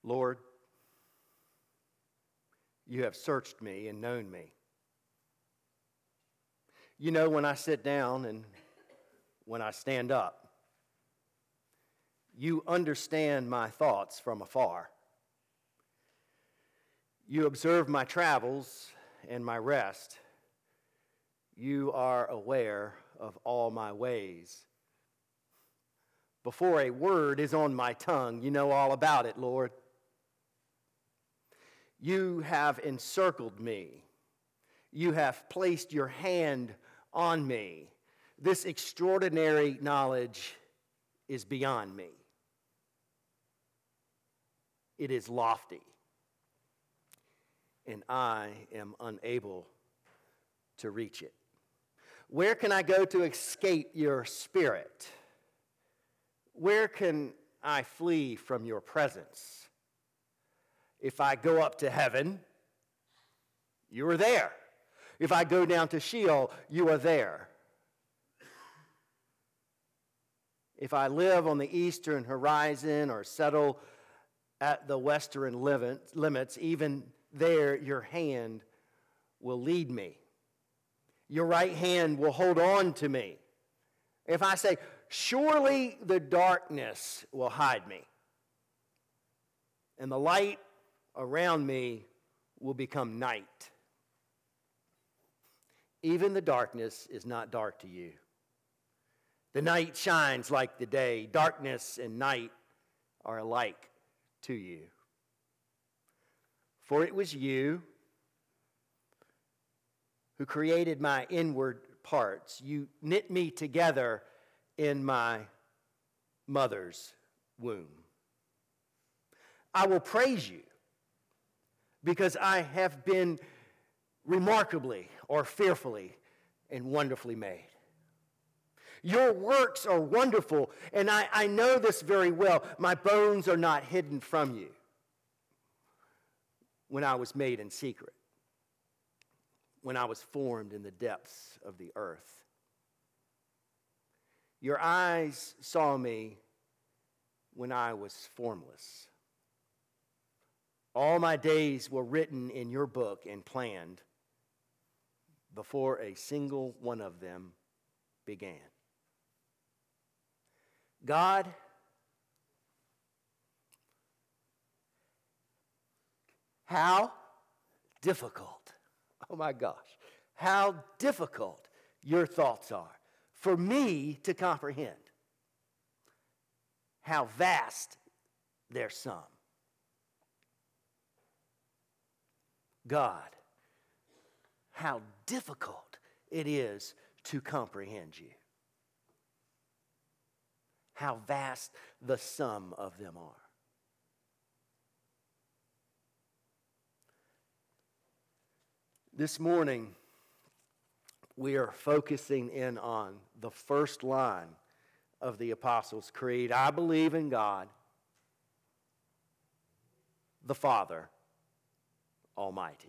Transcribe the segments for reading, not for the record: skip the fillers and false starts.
Lord, you have searched me and known me. You know when I sit down and when I stand up. You understand my thoughts from afar. You observe my travels and my rest. You are aware of all my ways. Before a word is on my tongue, you know all about it, Lord. You have encircled me. You have placed your hand on me. This extraordinary knowledge is beyond me. It is lofty, and I am unable to reach it. Where can I go to escape your spirit? Where can I flee from your presence? If I go up to heaven, you are there. If I go down to Sheol, you are there. If I live on the eastern horizon or settle at the western limits, even there your hand will lead me. Your right hand will hold on to me. If I say, surely the darkness will hide me, and the light around me will become night. Even the darkness is not dark to you. The night shines like the day. Darkness and night are alike to you. For it was you who created my inward parts. You knit me together in my mother's womb. I will praise you because I have been remarkably or fearfully and wonderfully made. Your works are wonderful, and I know this very well. My bones are not hidden from you when I was made in secret, when I was formed in the depths of the earth. Your eyes saw me when I was formless. All my days were written in your book and planned before a single one of them began. God, how difficult, oh my gosh, how difficult your thoughts are for me to comprehend. How vast their sum. God, how difficult it is to comprehend you. How vast the sum of them are. This morning, we are focusing in on the first line of the Apostles' Creed. I believe in God, the Father Almighty.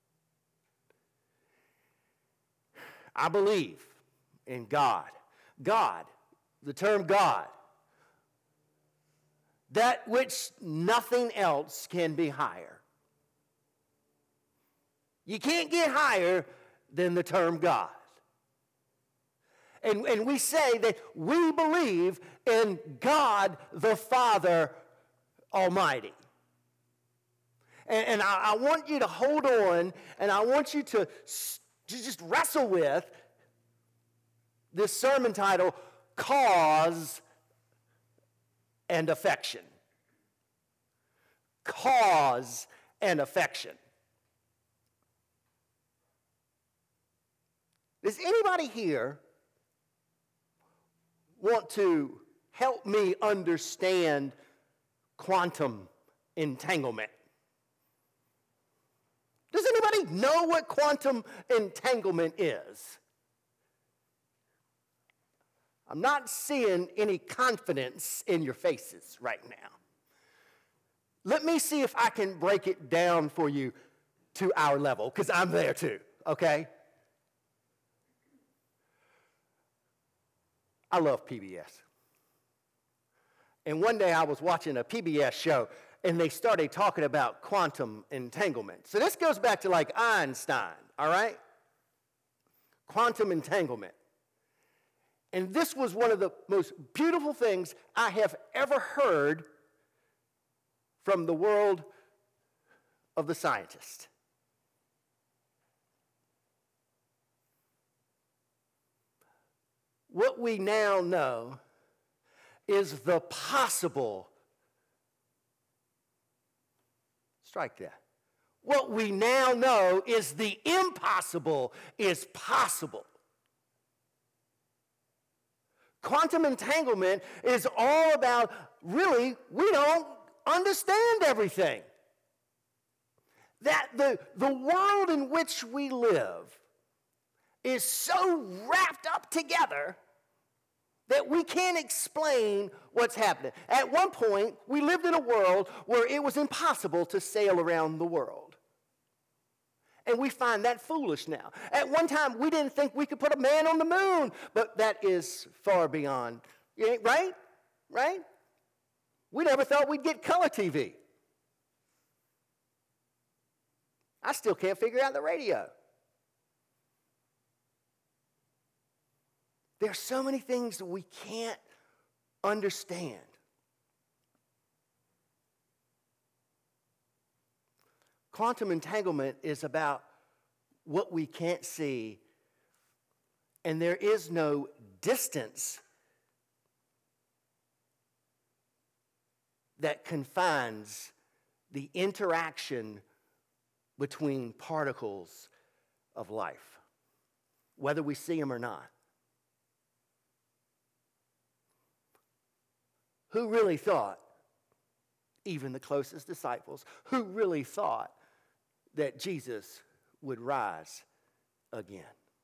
I believe in God. God, the term God, that which nothing else can be higher. You can't get higher than the term God. And we say that we believe in God the Father Almighty. And I want you to hold on, and I want you to just wrestle with this sermon title, Cause and Affection. Cause and affection. Does anybody here want to help me understand quantum entanglement? Does anybody know what quantum entanglement is? I'm not seeing any confidence in your faces right now. Let me see if I can break it down for you to our level, because I'm there too, okay? I love PBS. And one day I was watching a PBS show, and they started talking about quantum entanglement. So this goes back to like Einstein, all right? Quantum entanglement. And this was one of the most beautiful things I have ever heard from the world of the scientist. What we now know is the possible. Strike that. What we now know is the impossible is possible. Quantum entanglement is all about, really, we don't understand everything. That the world in which we live is so wrapped up together that we can't explain what's happening. At one point, we lived in a world where it was impossible to sail around the world. And we find that foolish now. At one time, we didn't think we could put a man on the moon, but that is far beyond, right? Right? We never thought we'd get color TV. I still can't figure out the radio. There are so many things that we can't understand. Quantum entanglement is about what we can't see, and there is no distance that confines the interaction between particles of life, whether we see them or not. Who really thought, even the closest disciples, who really thought that Jesus would rise again?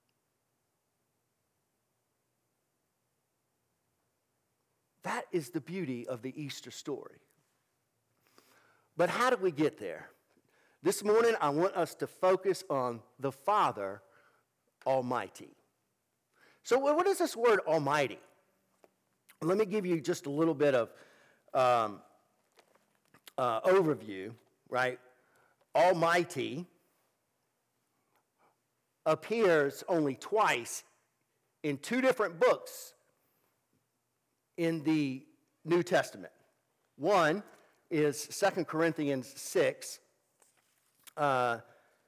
That is the beauty of the Easter story. But how do we get there? This morning, I want us to focus on the Father Almighty. So what is this word Almighty? Let me give you just a little bit of overview, right? Almighty appears only twice in two different books in the New Testament. One is 2 Corinthians 6 and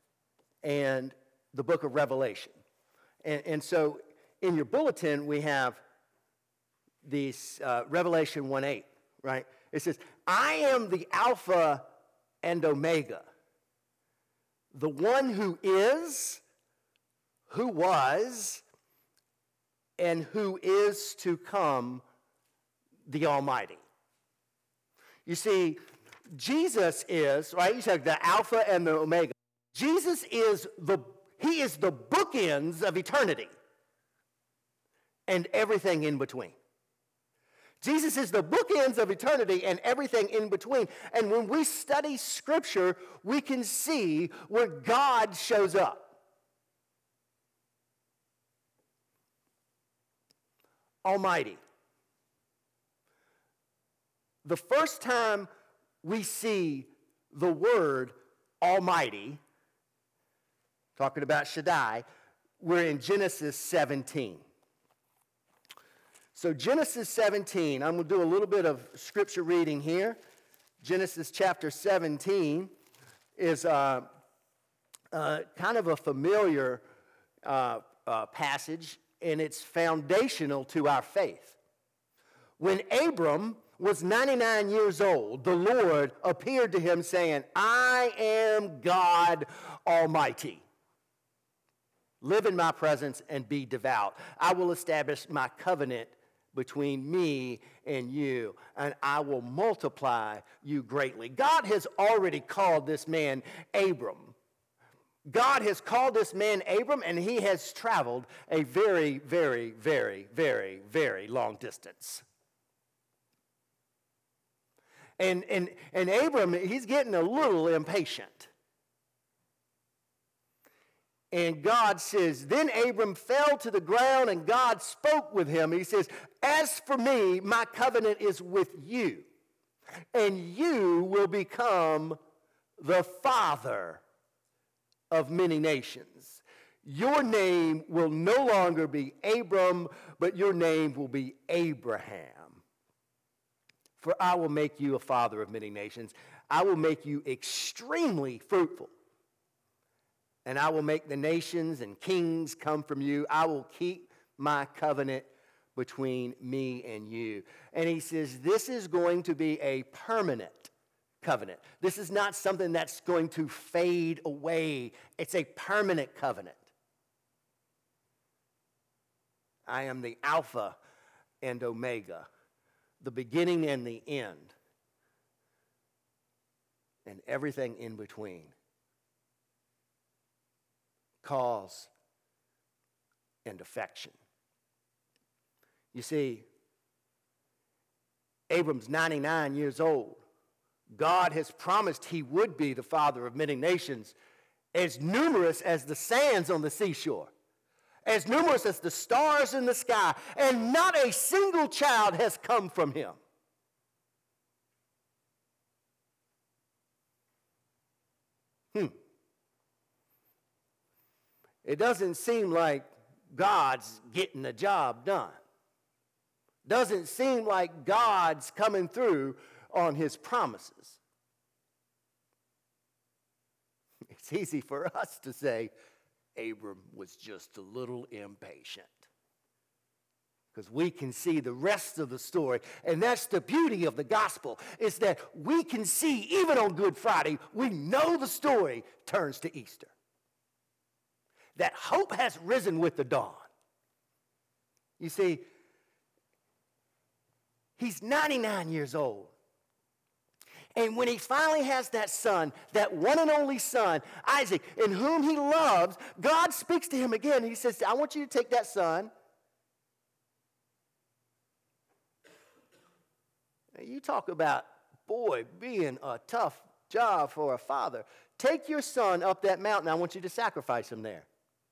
the book of Revelation. And so in your bulletin, we have this Revelation 1:8, right? It says, I am the Alpha and Omega, the one who is, who was, and who is to come, the Almighty. You see, Jesus is, right? You said the Alpha and the Omega. Jesus is he is the bookends of eternity and everything in between. Jesus is the bookends of eternity and everything in between. And when we study Scripture, we can see where God shows up. Almighty. The first time we see the word Almighty, talking about Shaddai, we're in Genesis 17. So Genesis 17, I'm going to do a little bit of scripture reading here. Genesis chapter 17 is kind of a familiar passage, and it's foundational to our faith. When Abram was 99 years old, the Lord appeared to him saying, I am God Almighty. Live in my presence and be devout. I will establish my covenant between me and you, and I will multiply you greatly. God has already called this man Abram. God has called this man Abram, and he has traveled a very, very, very, very, very long distance. And Abram, he's getting a little impatient. And God says, then Abram fell to the ground, and God spoke with him. He says, as for me, my covenant is with you, and you will become the father of many nations. Your name will no longer be Abram, but your name will be Abraham. For I will make you a father of many nations. I will make you extremely fruitful. And I will make the nations and kings come from you. I will keep my covenant between me and you. And he says, this is going to be a permanent covenant. This is not something that's going to fade away. It's a permanent covenant. I am the Alpha and Omega, the beginning and the end, and everything in between. Cause and affection. You see, Abram's 99 years old. God has promised he would be the father of many nations, as numerous as the sands on the seashore, as numerous as the stars in the sky, and not a single child has come from him. It doesn't seem like God's getting the job done. Doesn't seem like God's coming through on his promises. It's easy for us to say, Abram was just a little impatient. Because we can see the rest of the story. And that's the beauty of the gospel, is that we can see, even on Good Friday, we know the story turns to Easter. That hope has risen with the dawn. You see, he's 99 years old. And when he finally has that son, that one and only son, Isaac, in whom he loves, God speaks to him again. He says, I want you to take that son. Now, you talk about, boy, being a tough job for a father. Take your son up that mountain. I want you to sacrifice him there.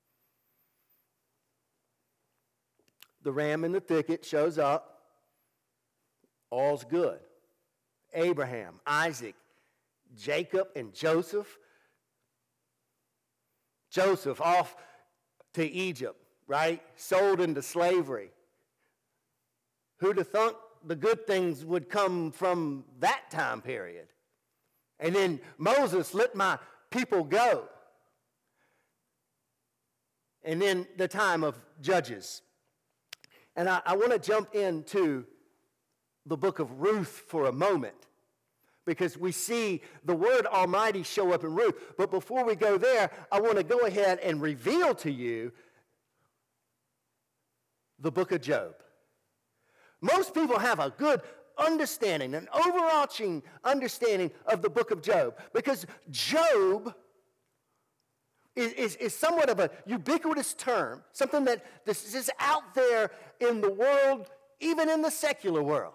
The ram in the thicket shows up. All's good. Abraham, Isaac, Jacob, and Joseph. Joseph off to Egypt, right? Sold into slavery. Who'd have thought the good things would come from that time period? And then Moses, let my people go. And then the time of Judges. And I want to jump into the book of Ruth for a moment, because we see the word Almighty show up in Ruth. But before we go there, I want to go ahead and reveal to you the book of Job. Most people have a good understanding, an overarching understanding of the book of Job, because Job is somewhat of a ubiquitous term, something that this is out there in the world, even in the secular world.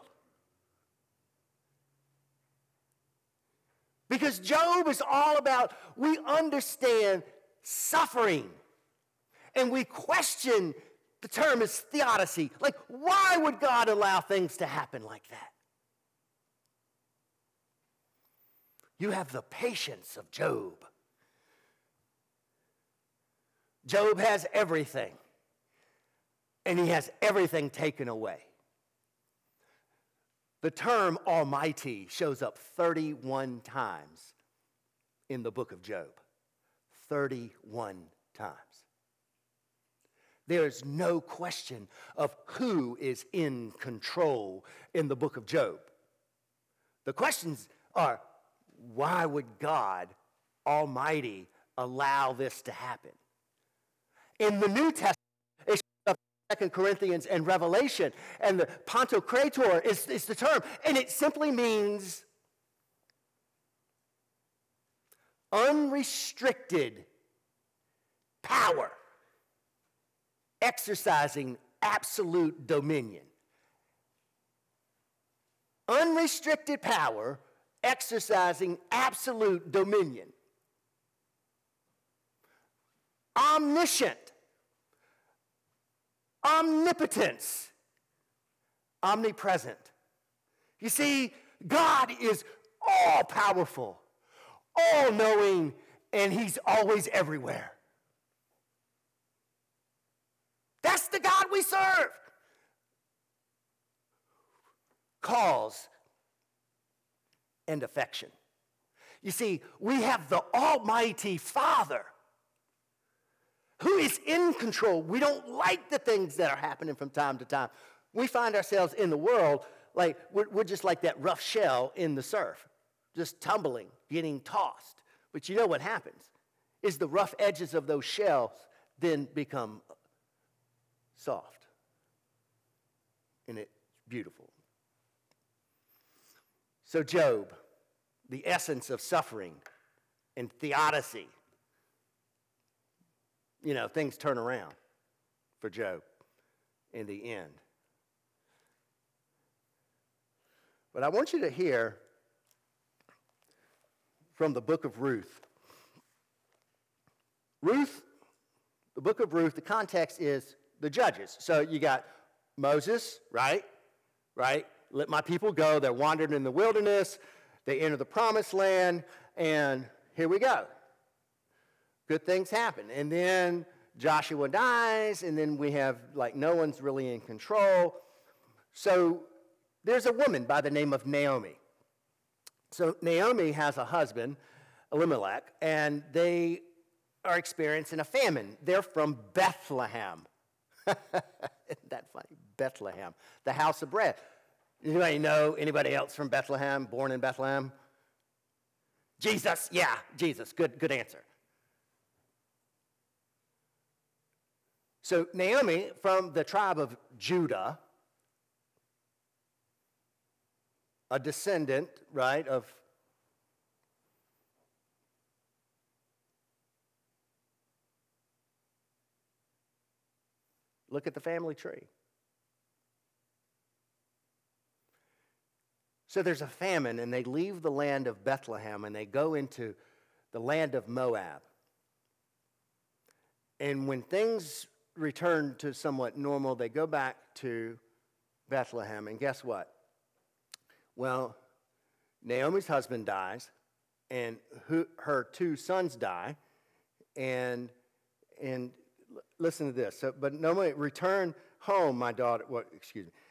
Because Job is all about, we understand suffering, and we question, the term is theodicy. Like, why would God allow things to happen like that? You have the patience of Job. Job has everything, and he has everything taken away. The term Almighty shows up 31 times in the book of Job. 31 times. There is no question of who is in control in the book of Job. The questions are, why would God Almighty allow this to happen? In the New Testament, it shows up in 2 Corinthians and Revelation, and the Pantocrator is the term, and it simply means unrestricted power, exercising absolute dominion. Unrestricted power, exercising absolute dominion. Omniscient, omnipotence, omnipresent. You see, God is all powerful, all knowing, and he's always everywhere. That's the God we serve. Cause and affection. You see, we have the Almighty Father who is in control. We don't like the things that are happening from time to time. We find ourselves in the world like we're just like that rough shell in the surf, just tumbling, getting tossed. But you know what happens is the rough edges of those shells then become soft. And it's beautiful. So Job, the essence of suffering and theodicy, things turn around for Job in the end. But I want you to hear from the book of Ruth. Ruth, the book of Ruth, the context is the judges. So you got Moses, right? Let my people go. They're wandering in the wilderness. They enter the promised land, and here we go. Good things happen. And then Joshua dies, and then we have, no one's really in control. So there's a woman by the name of Naomi. So Naomi has a husband, Elimelech, and they are experiencing a famine. They're from Bethlehem. Isn't that funny? Bethlehem, the house of bread. Anybody know anybody else from Bethlehem, born in Bethlehem? Jesus, yeah, Jesus, good answer. So Naomi, from the tribe of Judah, a descendant, right, of look at the family tree. So there's a famine, and they leave the land of Bethlehem, and they go into the land of Moab. And when things return to somewhat normal, they go back to Bethlehem, and guess what? Well, Naomi's husband dies, and her two sons die, and listen to this. So, but Naomi, return home, my daughter. Well, excuse me.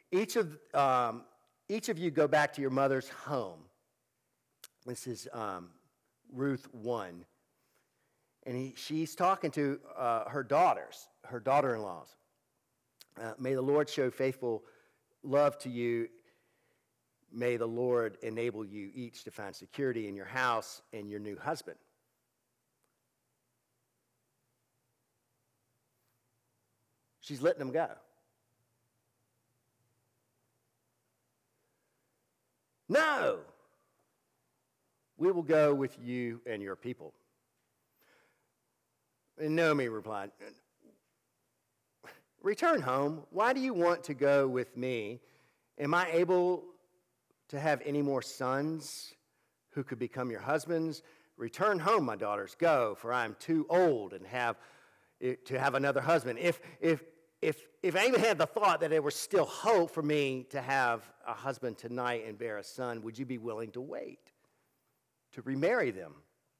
Each of you go back to your mother's home. This is Ruth 1. And she's talking to her daughters, her daughter-in-laws. May the Lord show faithful love to you. May the Lord enable you each to find security in your house and your new husband. She's letting them go. No, we will go with you and your people. And Naomi replied, return home. Why do you want to go with me? Am I able to have any more sons who could become your husbands? Return home, my daughters, go, for I am too old and to have another husband. If I even had the thought that there was still hope for me to have a husband tonight and bear a son, would you be willing to wait to remarry them?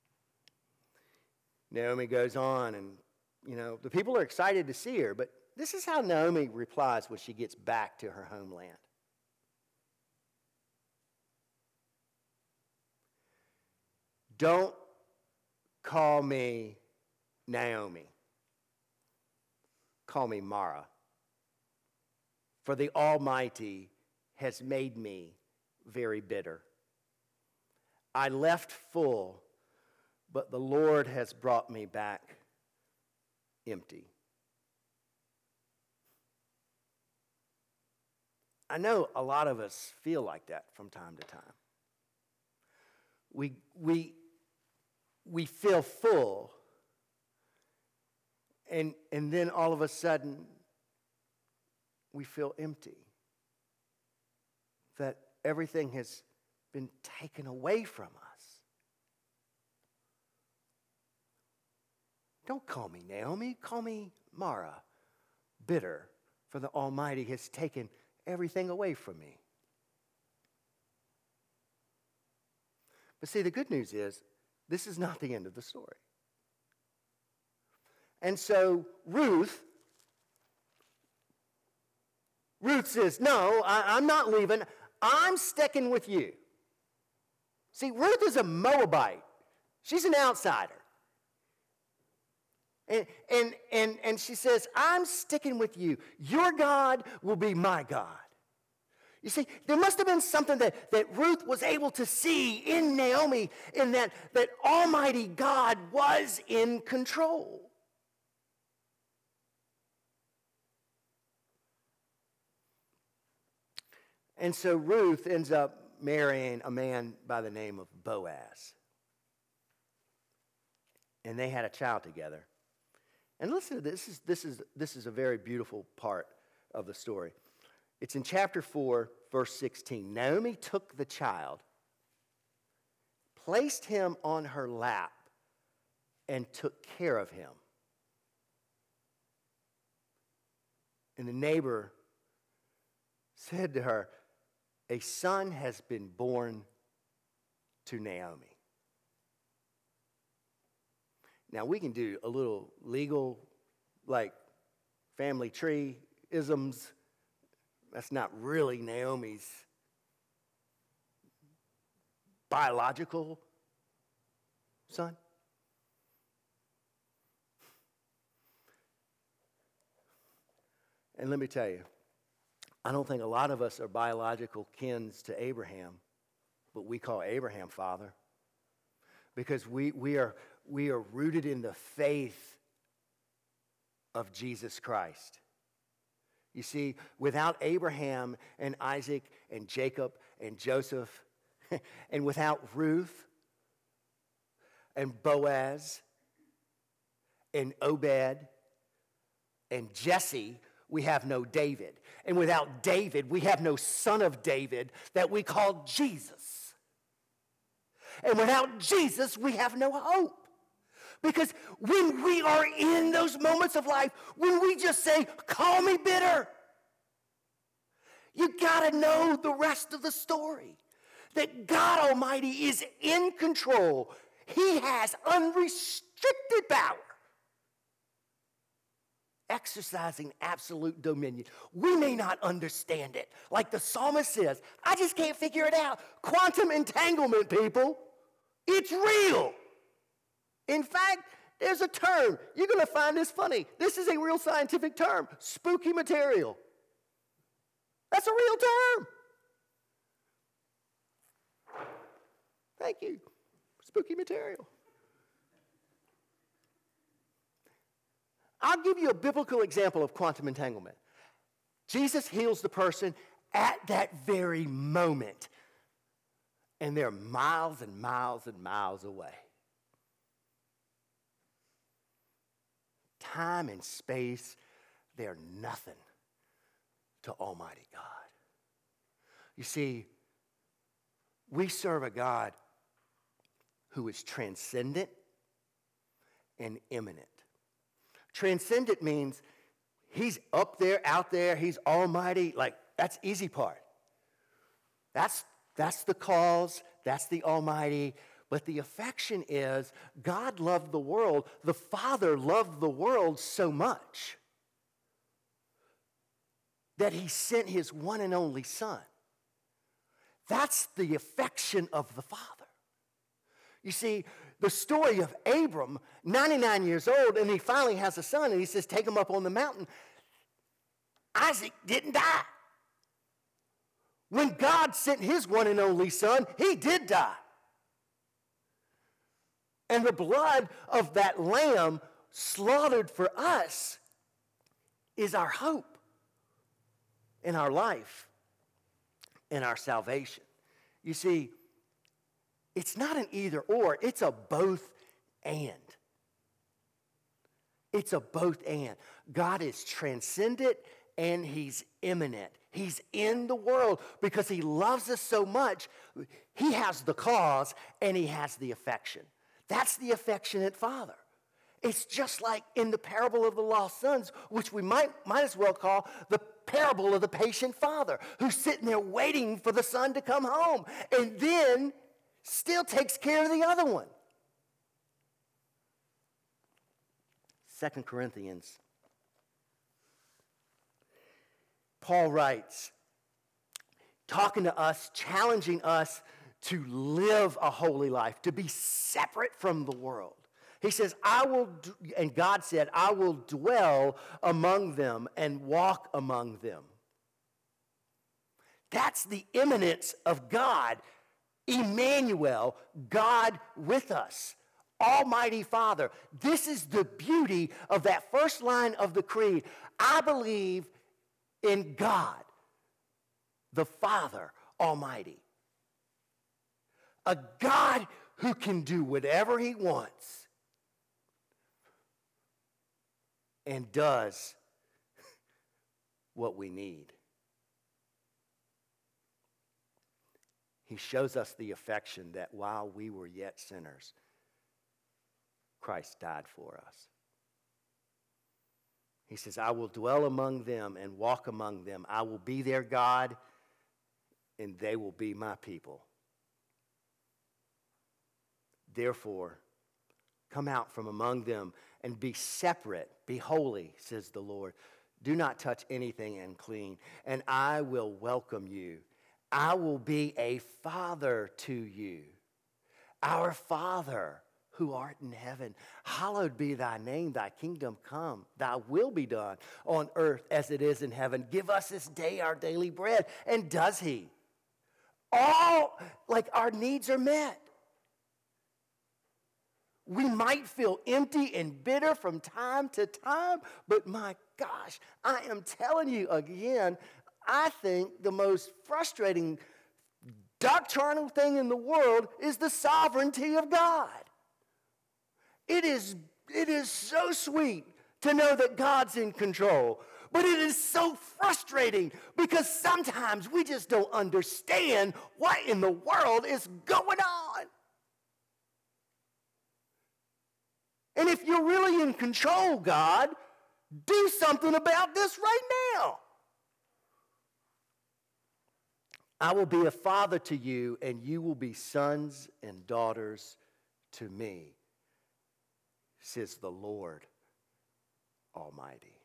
Naomi goes on, and, the people are excited to see her, but this is how Naomi replies when she gets back to her homeland. Don't call me Naomi. Call me Mara. For the Almighty has made me very bitter. I left full, but the Lord has brought me back empty. I know a lot of us feel like that from time to time. We feel full, and then all of a sudden we feel empty. That everything has been taken away from us. Don't call me Naomi, call me Mara, bitter, for the Almighty has taken everything away from me. But see, the good news is, this is not the end of the story. And so Ruth says, no, I'm not leaving. I'm sticking with you. See, Ruth is a Moabite. She's an outsider. And she says, I'm sticking with you. Your God will be my God. You see, there must have been something that Ruth was able to see in Naomi, in that Almighty God was in control. And so Ruth ends up marrying a man by the name of Boaz. And they had a child together. And listen to this. This is a very beautiful part of the story. It's in chapter 4, verse 16. Naomi took the child, placed him on her lap, and took care of him. And the neighbor said to her, a son has been born to Naomi. Now, we can do a little legal, like family tree isms. That's not really Naomi's biological son. And let me tell you, I don't think a lot of us are biological kins to Abraham, but we call Abraham father because we are rooted in the faith of Jesus Christ. You see, without Abraham and Isaac and Jacob and Joseph, and without Ruth and Boaz and Obed and Jesse, we have no David. And without David, we have no son of David that we call Jesus. And without Jesus, we have no hope. Because when we are in those moments of life, when we just say, call me bitter, you got to know the rest of the story. That God Almighty is in control. He has unrestricted power, exercising absolute dominion. We may not understand it. Like the psalmist says, I just can't figure it out. Quantum entanglement, people. It's real. In fact, there's a term. You're going to find this funny. This is a real scientific term. Spooky material. That's a real term. Thank you. Spooky material. I'll give you a biblical example of quantum entanglement. Jesus heals the person at that very moment, and they're miles and miles and miles away. Time and space, they're nothing to Almighty God. You see, we serve a God who is transcendent and immanent. Transcendent means he's up there, out there, he's almighty. Like, that's easy part. That's the cause, that's the almighty. But the affection is God loved the world. The Father loved the world so much that he sent his one and only Son. That's the affection of the Father. You see, the story of Abram, 99 years old, and he finally has a son, and he says, take him up on the mountain. Isaac didn't die. When God sent his one and only son, he did die. And the blood of that lamb slaughtered for us is our hope in our life, in our salvation. You see, it's not an either or, it's a both and. It's a both and. God is transcendent and he's immanent. He's in the world because he loves us so much. He has the cause and he has the affection. That's the affectionate Father. It's just like in the parable of the lost sons, which we might as well call the parable of the patient father who's sitting there waiting for the son to come home. And then still takes care of the other one. 2 Corinthians. Paul writes, talking to us, challenging us to live a holy life, to be separate from the world. He says, and God said, I will dwell among them and walk among them. That's the immanence of God, Emmanuel, God with us, Almighty Father. This is the beauty of that first line of the creed. I believe in God, the Father Almighty. A God who can do whatever he wants and does what we need. He shows us the affection that while we were yet sinners, Christ died for us. He says, I will dwell among them and walk among them. I will be their God, and they will be my people. Therefore, come out from among them and be separate, be holy, says the Lord. Do not touch anything unclean, and I will welcome you. I will be a father to you. Our Father who art in heaven, hallowed be thy name, thy kingdom come, thy will be done on earth as it is in heaven. Give us this day our daily bread. And does he? All, like our needs are met. We might feel empty and bitter from time to time, but my gosh, I am telling you again, I think the most frustrating doctrinal thing in the world is the sovereignty of God. It is so sweet to know that God's in control, but it is so frustrating because sometimes we just don't understand what in the world is going on. And if you're really in control, God, do something about this right now. I will be a father to you, and you will be sons and daughters to me, says the Lord Almighty.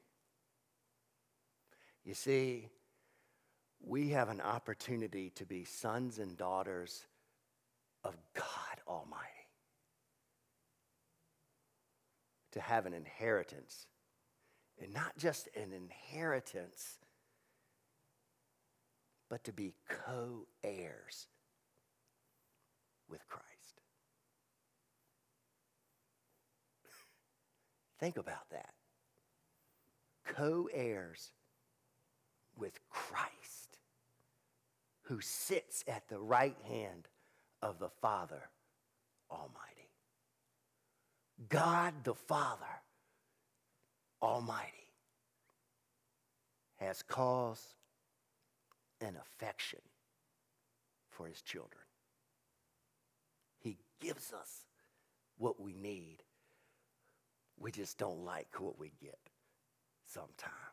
You see, we have an opportunity to be sons and daughters of God Almighty. To have an inheritance. And not just an inheritance, but to be co-heirs with Christ. Think about that. Co-heirs with Christ, who sits at the right hand of the Father Almighty. God the Father Almighty has cause and affection for his children. He gives us what we need. We just don't like what we get sometimes.